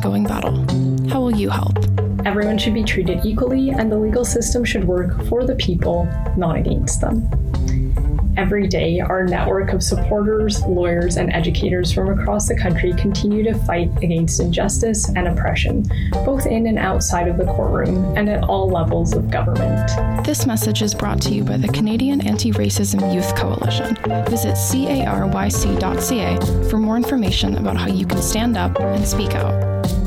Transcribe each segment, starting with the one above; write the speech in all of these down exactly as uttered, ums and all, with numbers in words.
ongoing battle. How will you help? Everyone should be treated equally, and the legal system should work for the people, not against them. Every day, our network of supporters, lawyers, and educators from across the country continue to fight against injustice and oppression, both in and outside of the courtroom and at all levels of government. This message is brought to you by the Canadian Anti-Racism Youth Coalition. Visit caryc dot c a for more information about how you can stand up and speak out.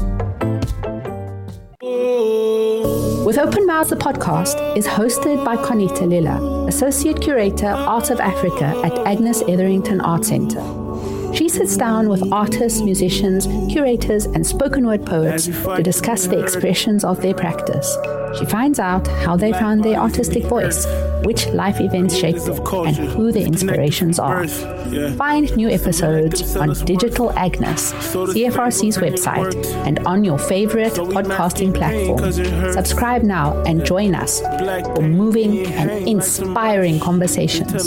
With Open Mouths, the podcast is hosted by Conita Lilla, Associate Curator, Art of Africa at Agnes Etherington Art Centre. She sits down with artists, musicians, curators, and spoken word poets to discuss the expressions of their practice. She finds out how they found their artistic voice, which life events shaped them, and who their inspirations are. Find new episodes on Digital Agnes, C F R C's website, and on your favorite podcasting platform. Subscribe now and join us for moving and inspiring conversations.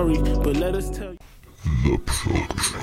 The Plug.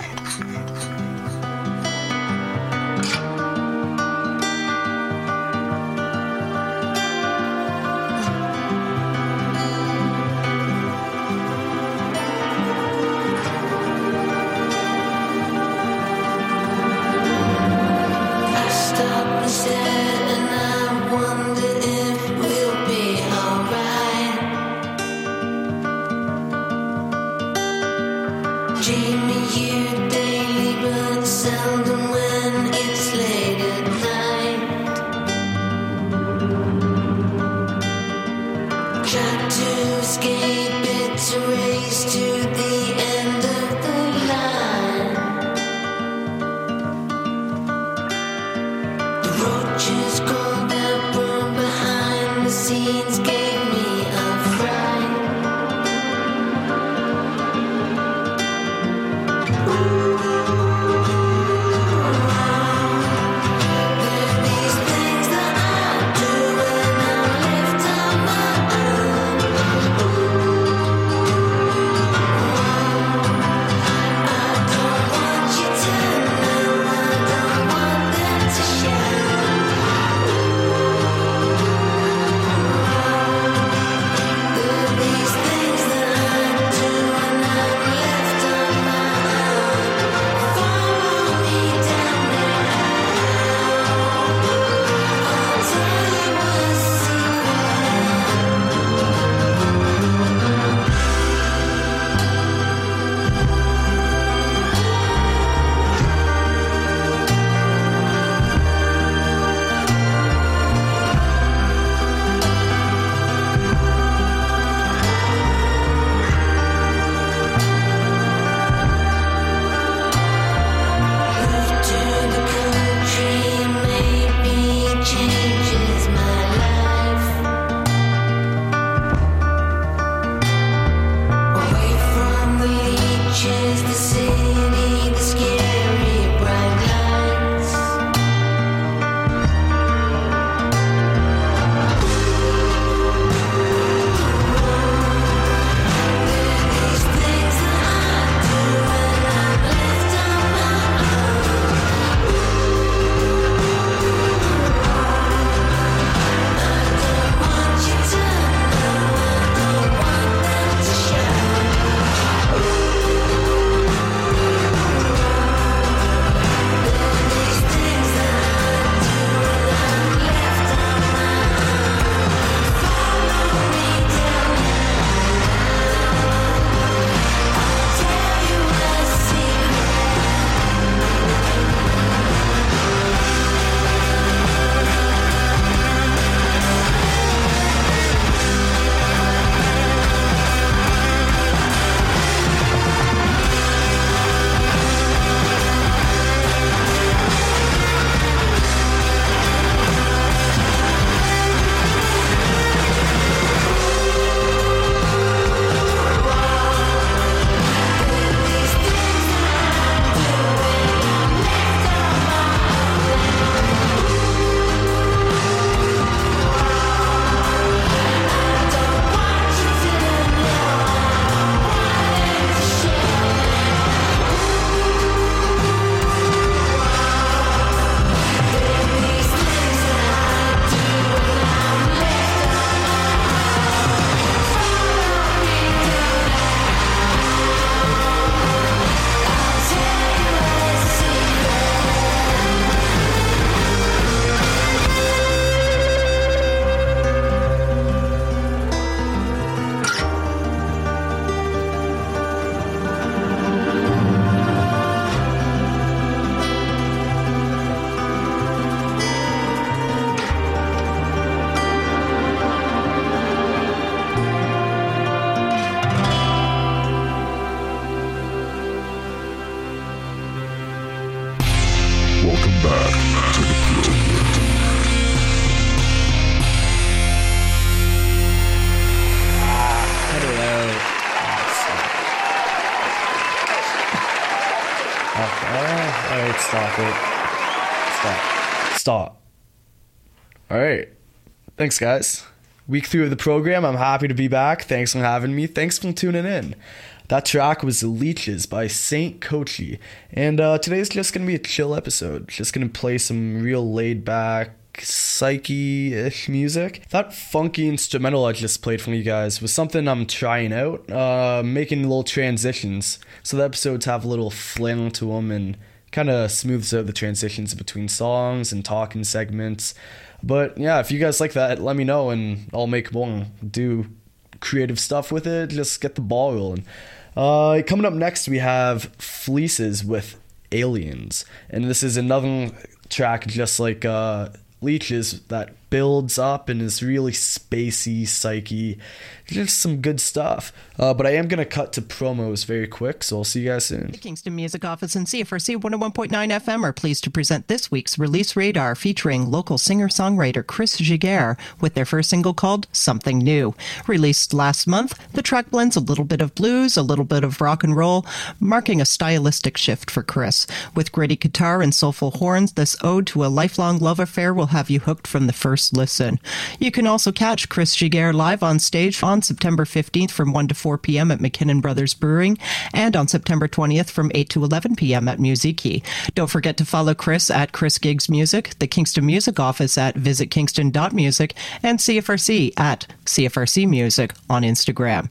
Stop. All right. Thanks, guys. Week three of the program. I'm happy to be back. Thanks for having me. Thanks for tuning in. That track was Leeches by Saint Kochi. And uh, today's just going to be a chill episode. Just going to play some real laid-back, psyche-ish music. That funky instrumental I just played for you guys was something I'm trying out, uh, making little transitions so the episodes have a little fling to them and kind of smooths out the transitions between songs and talking segments. But yeah, if you guys like that, let me know and I'll make more, do creative stuff with it, just get the ball rolling. Uh, coming up next, we have Fleeces with Aliens, and this is another track just like uh, Leeches that builds up and is really spacey, psyche, just some good stuff. Uh, but I am going to cut to promos very quick, so I'll see you guys soon. The Kingston Music Office and C F R C one oh one point nine F M are pleased to present this week's Release Radar featuring local singer-songwriter Chris Giguère with their first single called Something New. Released last month, the track blends a little bit of blues, a little bit of rock and roll, marking a stylistic shift for Chris. With gritty guitar and soulful horns, this ode to a lifelong love affair will have you hooked from the first listen. You can also catch Chris Giguère live on stage on September fifteenth from one to four p.m. at McKinnon Brothers Brewing and on September twentieth from eight to eleven p.m. at Musiki. Don't forget to follow Chris at Chris Gigs Music, the Kingston Music Office at visit kingston dot music, and C F R C at C F R C Music on Instagram.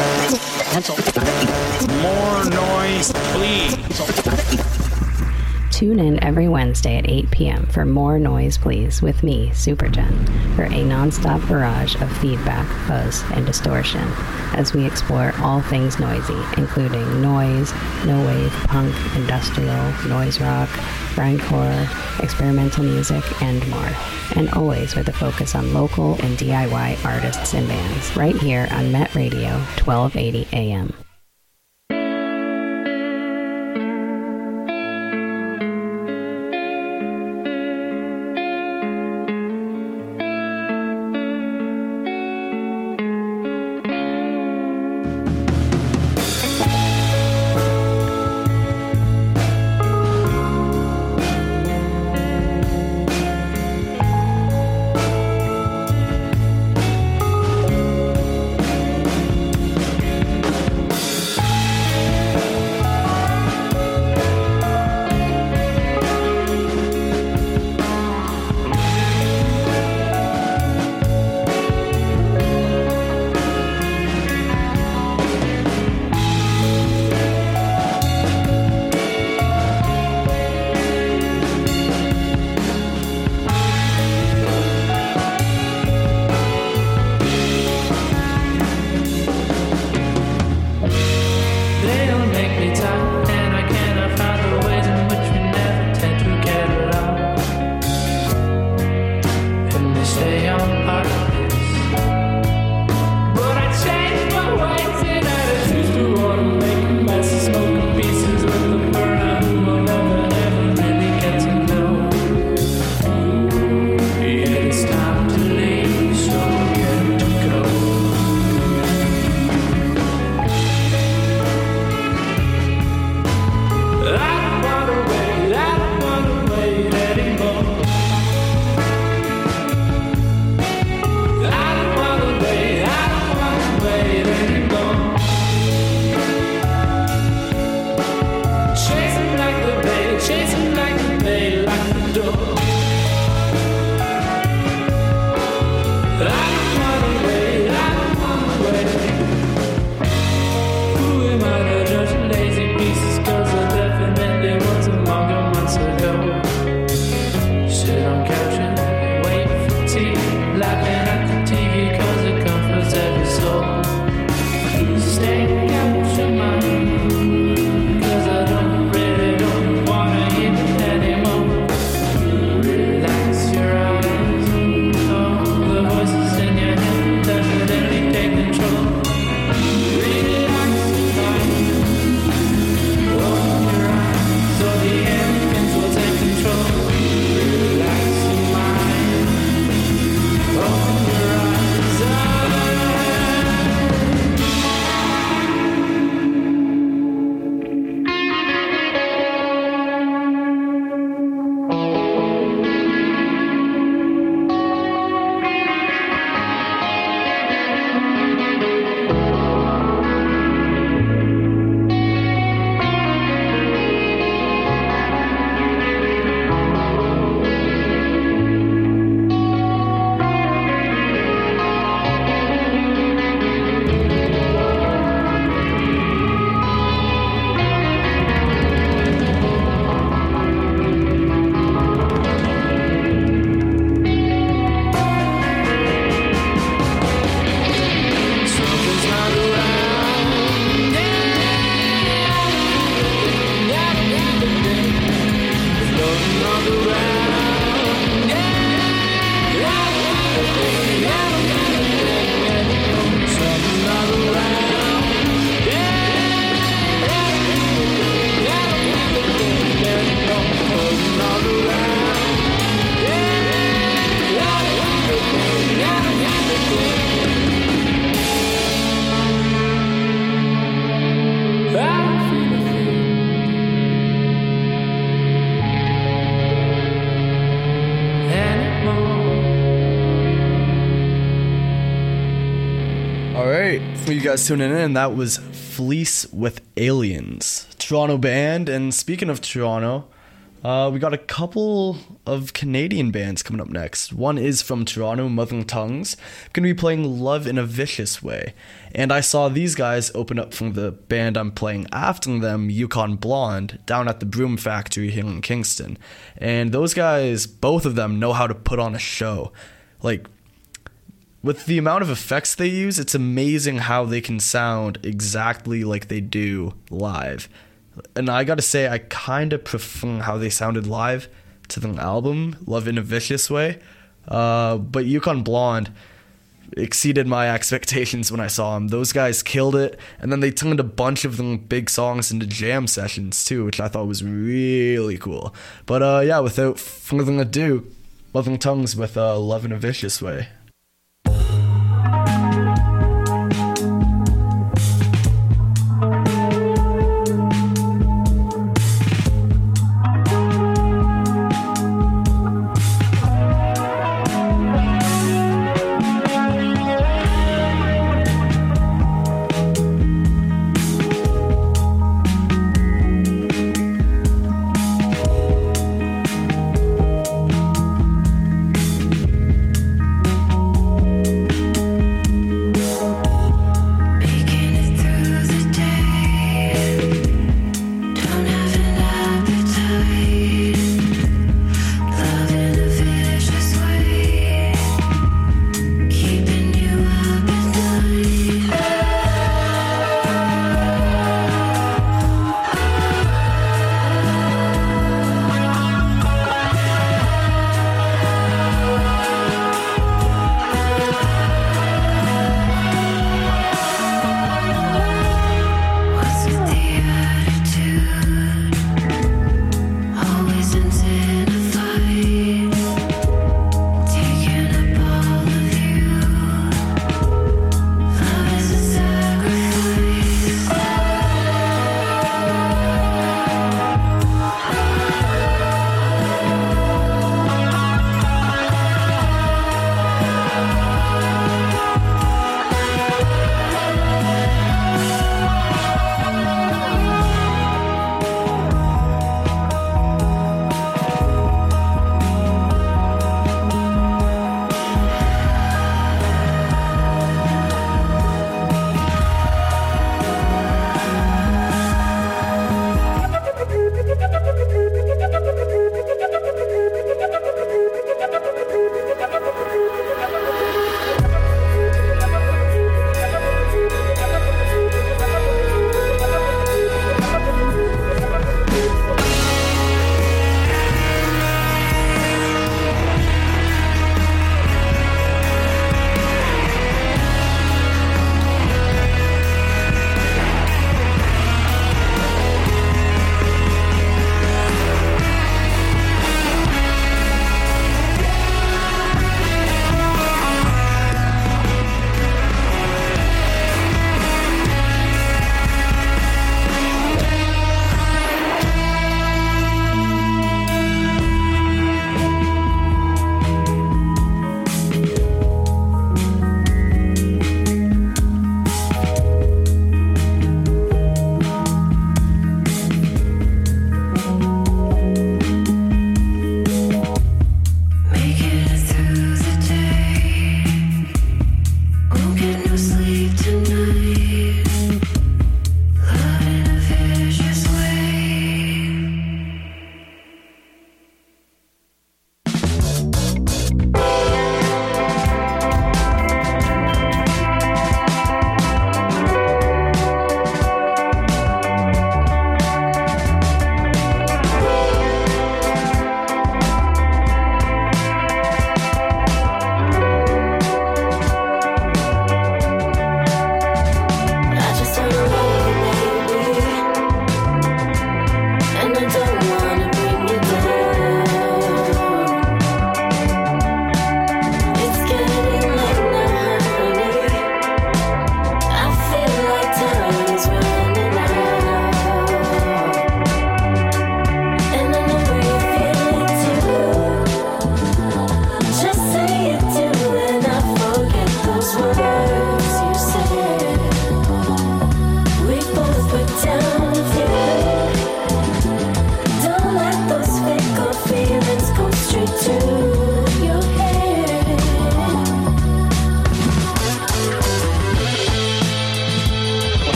More noise, please. Tune in every Wednesday at eight p.m. for More Noise Please with me, Supergen, for a nonstop barrage of feedback, fuzz, and distortion as we explore all things noisy, including noise, no-wave, punk, industrial, noise rock, grindcore, experimental music, and more. And always with a focus on local and D I Y artists and bands, right here on Met Radio, twelve eighty A M. right, for you guys tuning in, that was Fleece with Aliens, Toronto band. And speaking of Toronto, uh, we got a couple of Canadian bands coming up next. One is from Toronto, Mother Tongues, going to be playing Love in a Vicious Way. And I saw these guys open up from the band I'm playing after them, Yukon Blonde, down at the Broom Factory here in Kingston. And those guys, both of them, know how to put on a show. Like, with the amount of effects they use, it's amazing how they can sound exactly like they do live. And I gotta say, I kind of prefer how they sounded live to the album, Love in a Vicious Way. Uh, but Yukon Blonde exceeded my expectations when I saw them. Those guys killed it, and then they turned a bunch of them big songs into jam sessions too, which I thought was really cool. But uh, yeah, without further ado, Mother Tongues with uh, Love in a Vicious Way.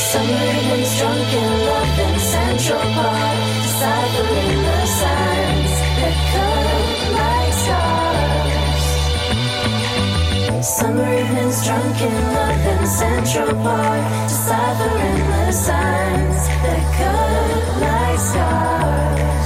Summer evenings drunk in love in Central Park, deciphering the signs that cut like stars. Summer evenings drunk in love in Central Park, deciphering the signs that cut like stars.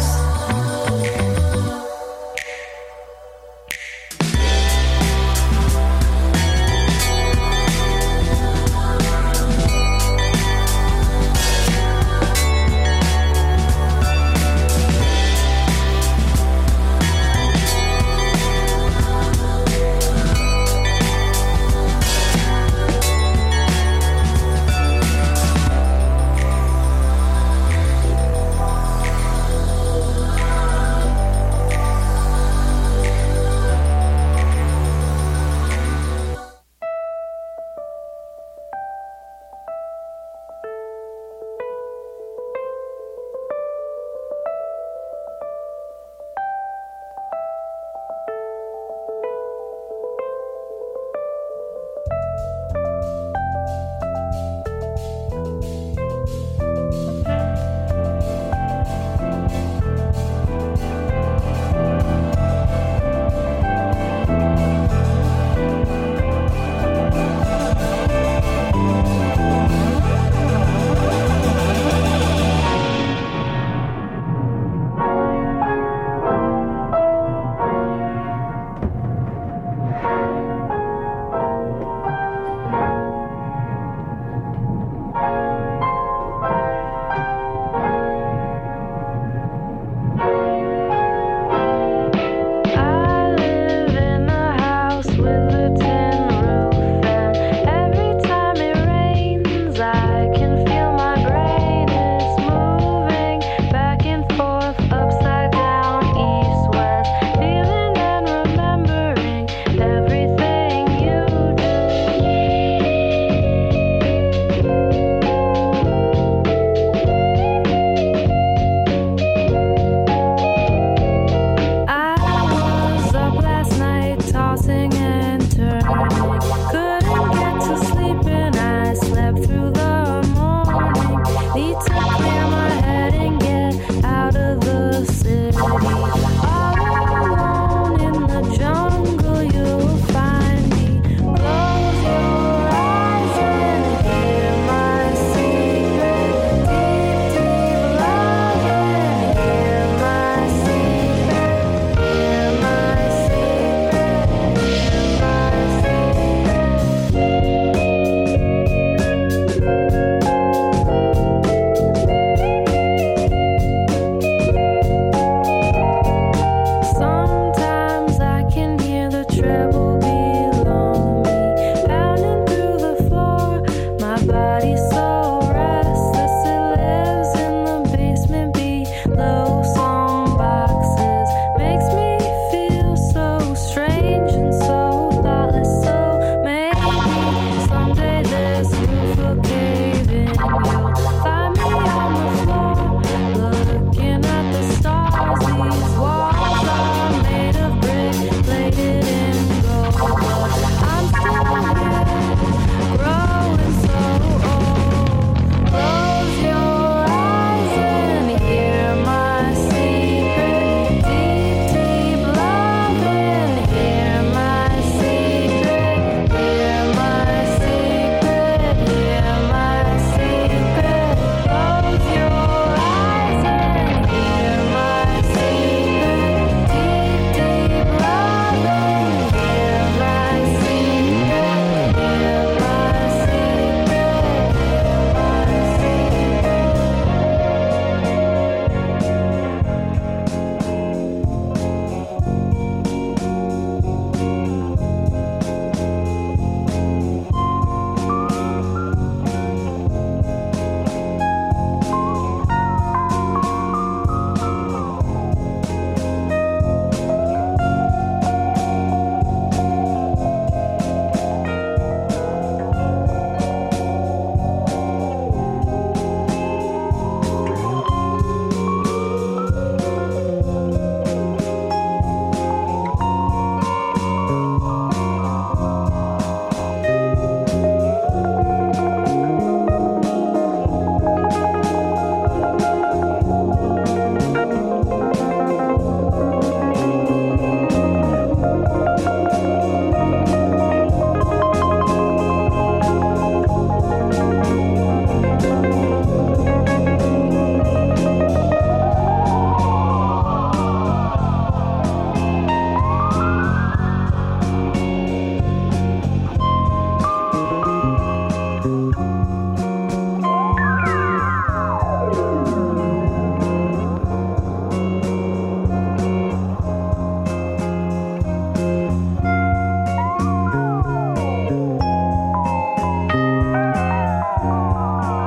I'm still here, growing so old.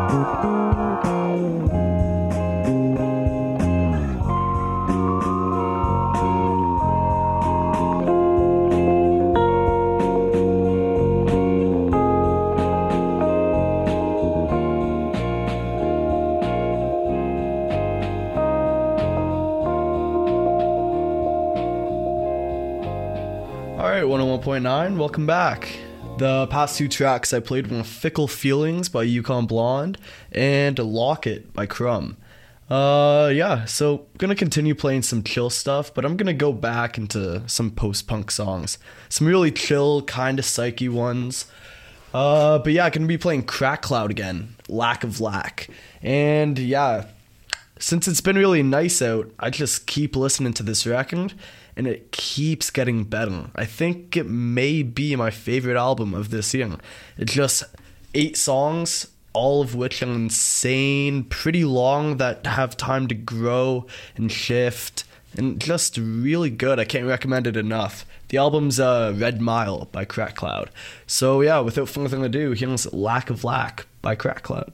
one oh one point nine, welcome back. The past two tracks I played were Fickle Feelings by Yukon Blonde and Locket by Crumb. Uh, yeah, so gonna continue playing some chill stuff, but I'm gonna go back into some post-punk songs. Some really chill, kinda psyche ones. Uh, but yeah, gonna be playing Crack Cloud again, Lack of Lack. And yeah, since it's been really nice out, I just keep listening to this record, and it keeps getting better. I think it may be my favorite album of this year. It's just eight songs, all of which are insane, pretty long, that have time to grow and shift, and just really good. I can't recommend it enough. The album's uh, Red Mile by Crack Cloud. So yeah, without further ado, here's Lack of Lack by Crack Cloud.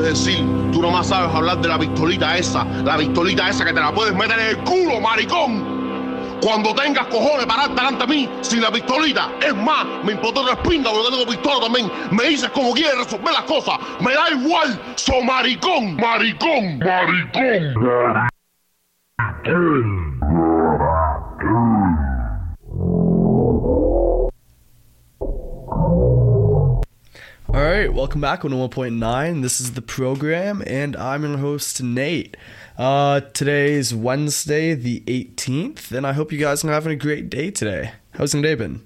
decir. Tú nomás sabes hablar de la pistolita esa, la pistolita esa que te la puedes meter en el culo, maricón. Cuando tengas cojones para estar delante de mí sin la pistolita, es más, me importa tres pintas porque tengo pistola también. Me dices como quieres resolver las cosas, me da igual, so maricón, maricón, maricón. All right, welcome back on one point nine. This is the program, and I'm your host, Nate. Uh, today is Wednesday, the eighteenth, and I hope you guys are having a great day today. How's your day been?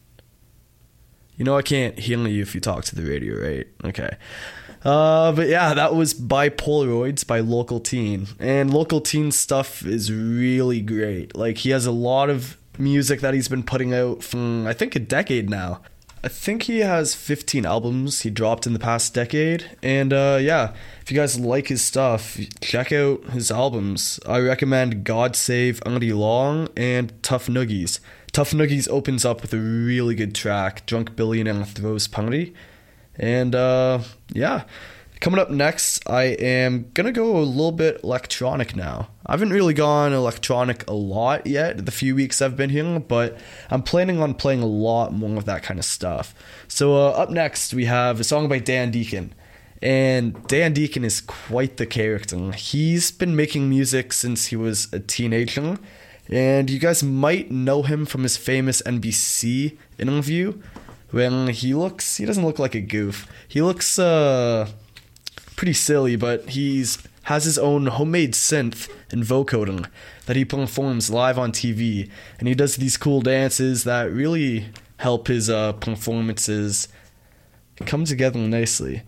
You know I can't hear you if you talk to the radio, right? Okay. Uh, but yeah, that was Bipolaroids by Local Teen. And Local Teen stuff is really great. Like, he has a lot of music that he's been putting out for, I think, a decade now. I think he has fifteen albums he dropped in the past decade. And uh, yeah, if you guys like his stuff, check out his albums. I recommend God Save Andy Long and Tough Noogies. Tough Noogies opens up with a really good track, Drunk Billionaire Throws Penalty. And uh, yeah, coming up next, I am going to go a little bit electronic now. I haven't really gone electronic a lot yet, the few weeks I've been here, but I'm planning on playing a lot more of that kind of stuff. So uh, up next, we have a song by Dan Deacon. And Dan Deacon is quite the character. He's been making music since he was a teenager. And you guys might know him from his famous N B C interview when he looks, he doesn't look like a goof. He looks uh, pretty silly, but he's has his own homemade synth and vocoding that he performs live on T V. And he does these cool dances that really help his uh, performances come together nicely.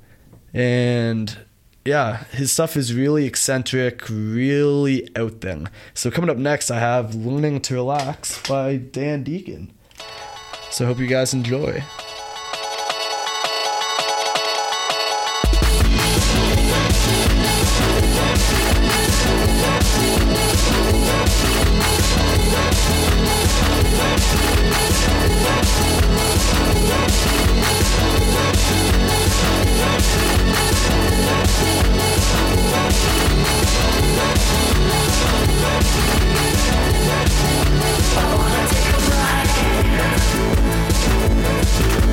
And yeah, his stuff is really eccentric, really out there. So coming up next, I have Learning to Relax by Dan Deacon. So I hope you guys enjoy. I wanna take a ride.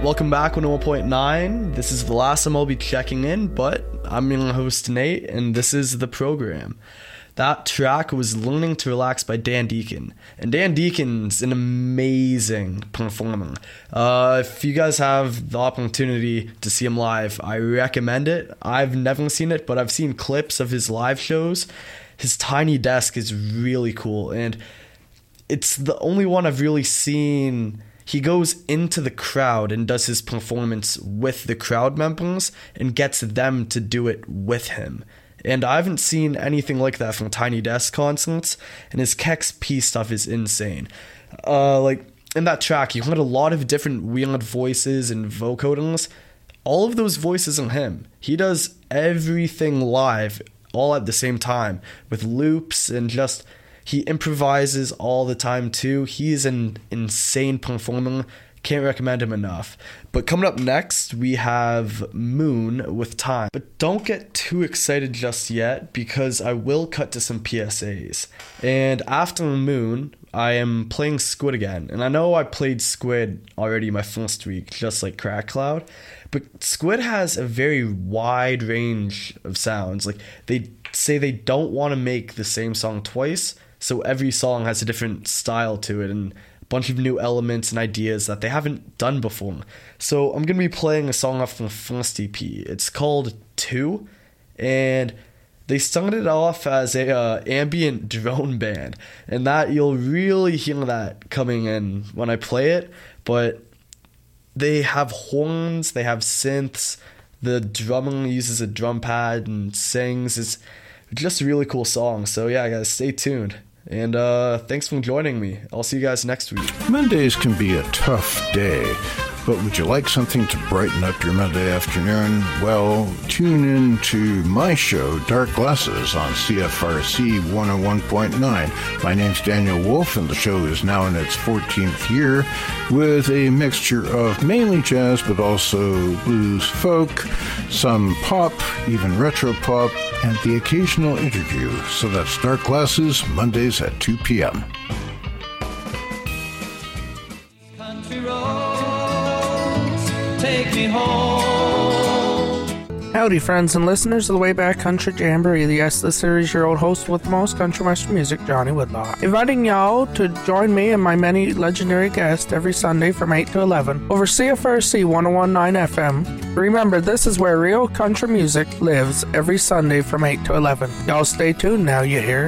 welcome back one oh one point nine. This is the last time I'll be checking in, but I'm your host Nate, and this is the program. That track was Learning to Relax by Dan Deacon. And Dan Deacon's an amazing performer. Uh, if you guys have the opportunity to see him live, I recommend it. I've never seen it, but I've seen clips of his live shows. His tiny desk is really cool, and it's the only one I've really seen. He goes into the crowd and does his performance with the crowd members and gets them to do it with him. And I haven't seen anything like that from Tiny Desk concerts, and his Kex P stuff is insane. Uh, like, in that track, you heard a lot of different weird voices and vocodings. All of those voices are him. He does everything live, all at the same time, with loops and just... He improvises all the time, too. He is an insane performer. Can't recommend him enough. But coming up next, we have Moon with Time. But don't get too excited just yet, because I will cut to some P S As. And after Moon, I am playing Squid again. And I know I played Squid already my first week, just like Crack Cloud. But Squid has a very wide range of sounds. Like, they say they don't want to make the same song twice, so every song has a different style to it and a bunch of new elements and ideas that they haven't done before. So I'm going to be playing a song off from the first E P. It's called Two, and they started off as a uh, ambient drone band, and that you'll really hear that coming in when I play it. But they have horns, they have synths, the drummer uses a drum pad and sings. It's just a really cool song. So yeah, guys, stay tuned. And uh, thanks for joining me. I'll see you guys next week. Mondays can be a tough day, but would you like something to brighten up your Monday afternoon? Well, tune in to my show, Dark Glasses, on C F R C one oh one point nine. My name's Daniel Wolf, and the show is now in its fourteenth year, with a mixture of mainly jazz, but also blues, folk, some pop, even retro pop, and the occasional interview. So that's Dark Glasses, Mondays at two p.m. Country roads, take me home. Howdy, friends and listeners of the Way Back Country Jamboree. Yes, this is your old host with the most country western music, Johnny Woodlock. Inviting y'all to join me and my many legendary guests every Sunday from eight to eleven over C F R C one oh one point nine F M. Remember, this is where real country music lives every Sunday from eight to eleven. Y'all stay tuned now, you hear?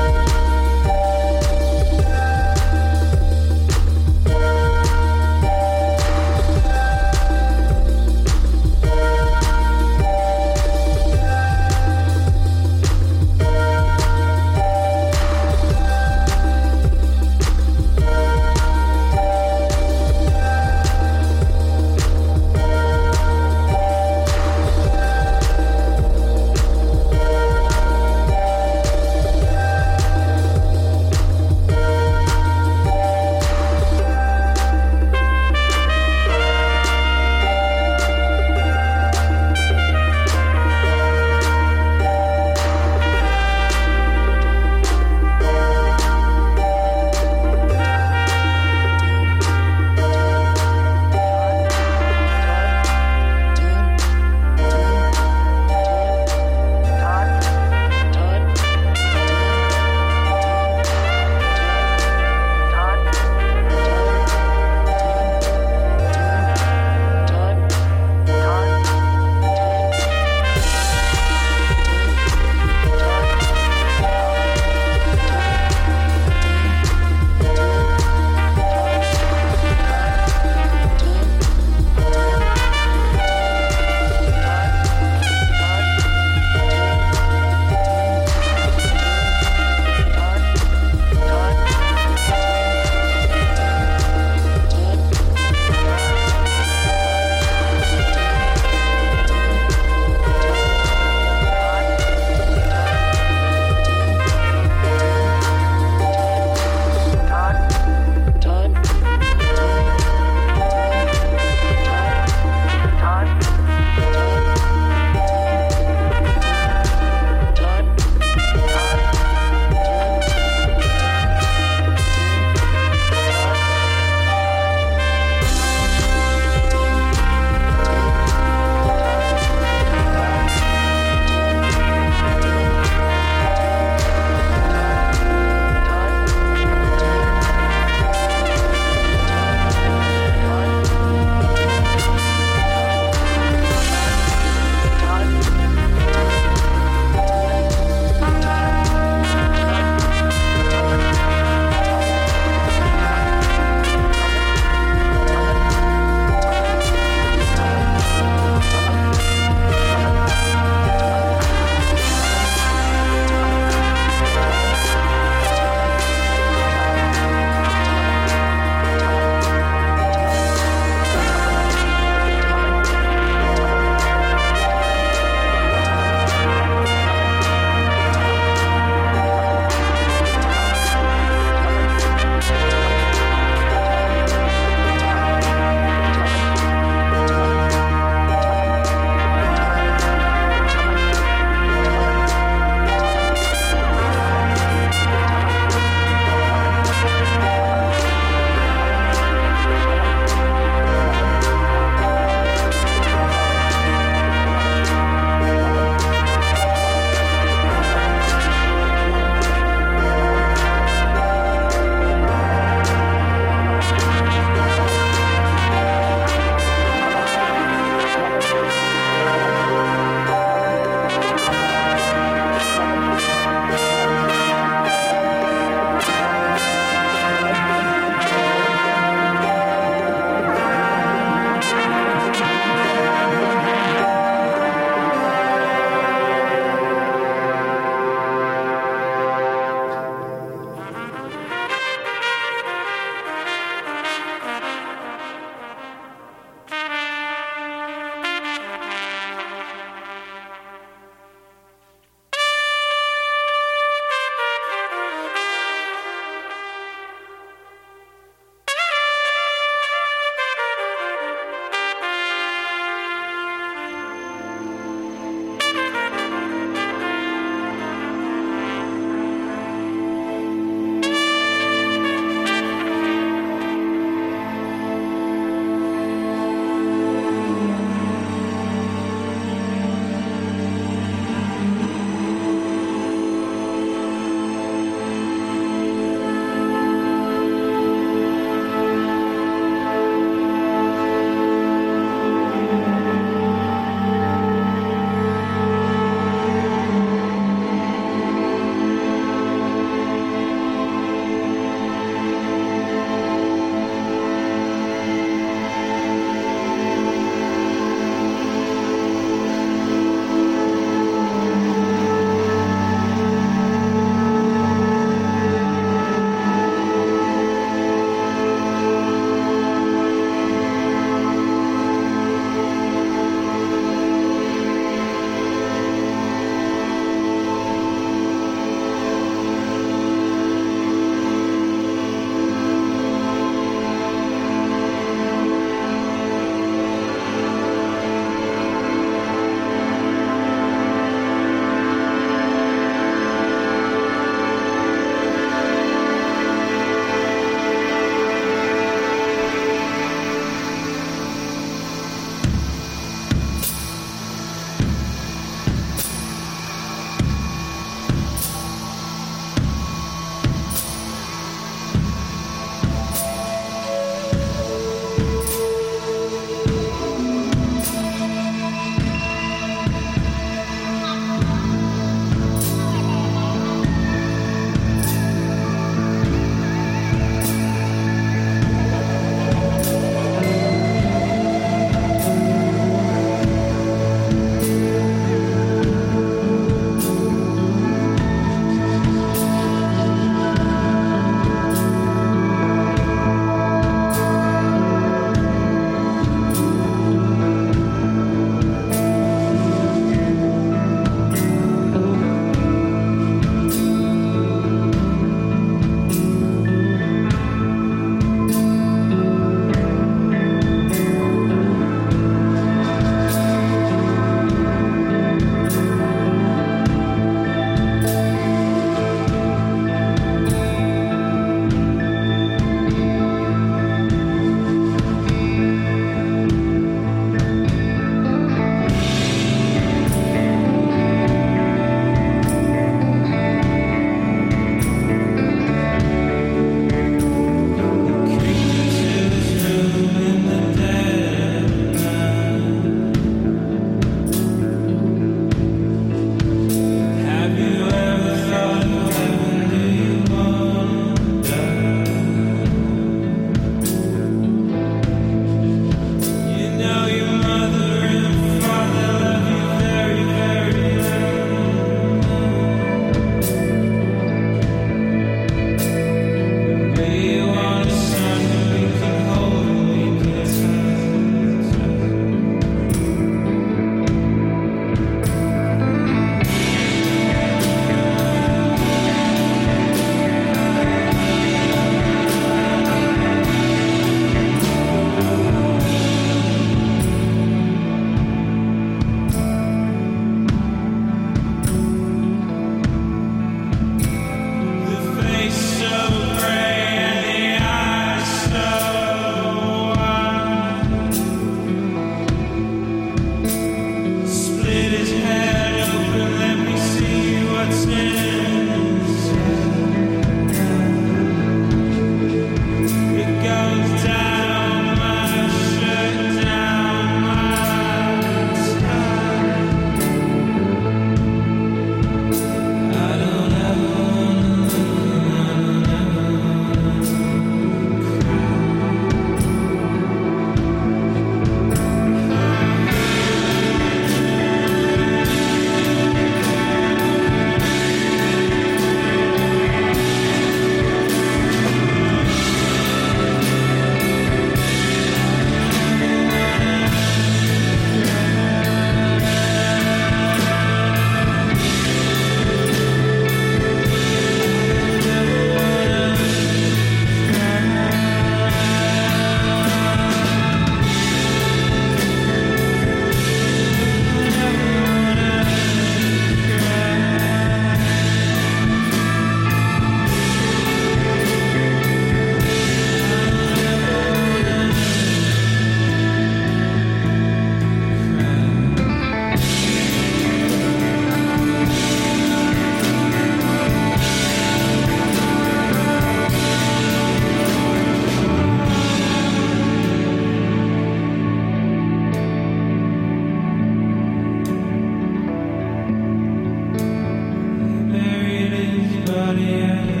nobody else.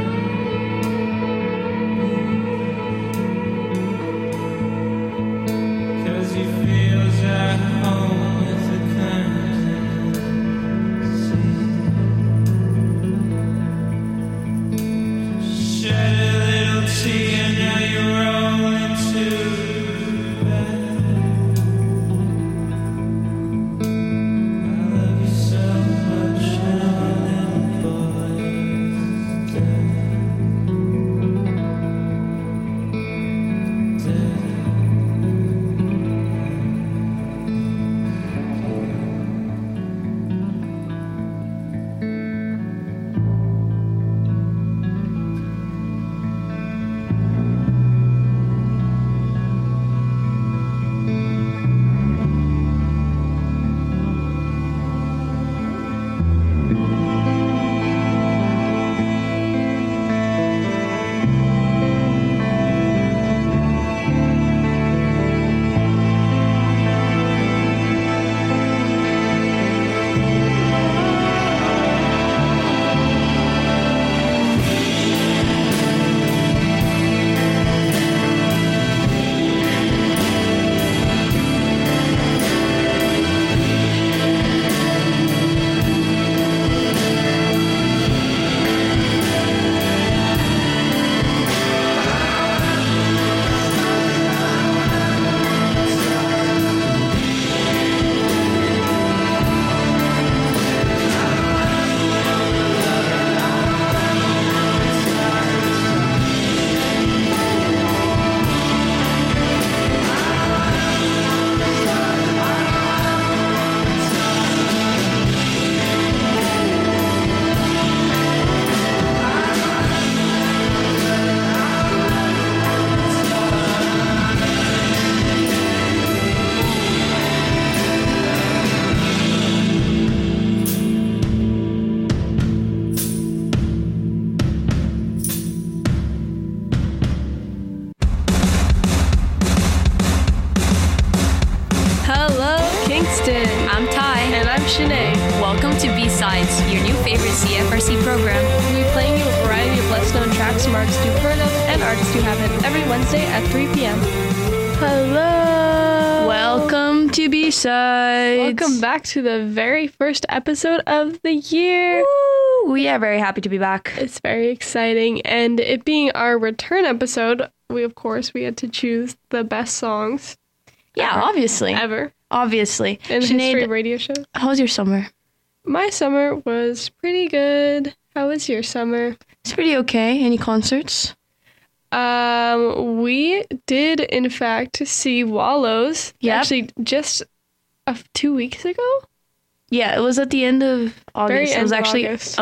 Cause he feels at home with the cleansing sea. Shed a little tea and now you're rolling to bed. I love you so much now, little boy is dead. Dead. Hello, Kingston. I'm Ty. And I'm Shanae. Welcome to B-Sides, your new favorite C F R C program. We'll be playing you a variety of less-known tracks from artists you've heard of and artists who haven't every Wednesday at three p.m. Hello. Welcome to B-Sides. Welcome back to the very first episode of the year. Woo! We are very happy to be back. It's very exciting. And it being our return episode, we, of course, we had to choose the best songs. Yeah, ever. obviously. Ever. Obviously. In the Sinead, history of radio show. How was your summer? My summer was pretty good. How was your summer? It's pretty okay. Any concerts? Um, we did, in fact, see Wallows. Yep. Actually, just uh, two weeks ago? Yeah, it was at the end of August. Very it end was of actually August.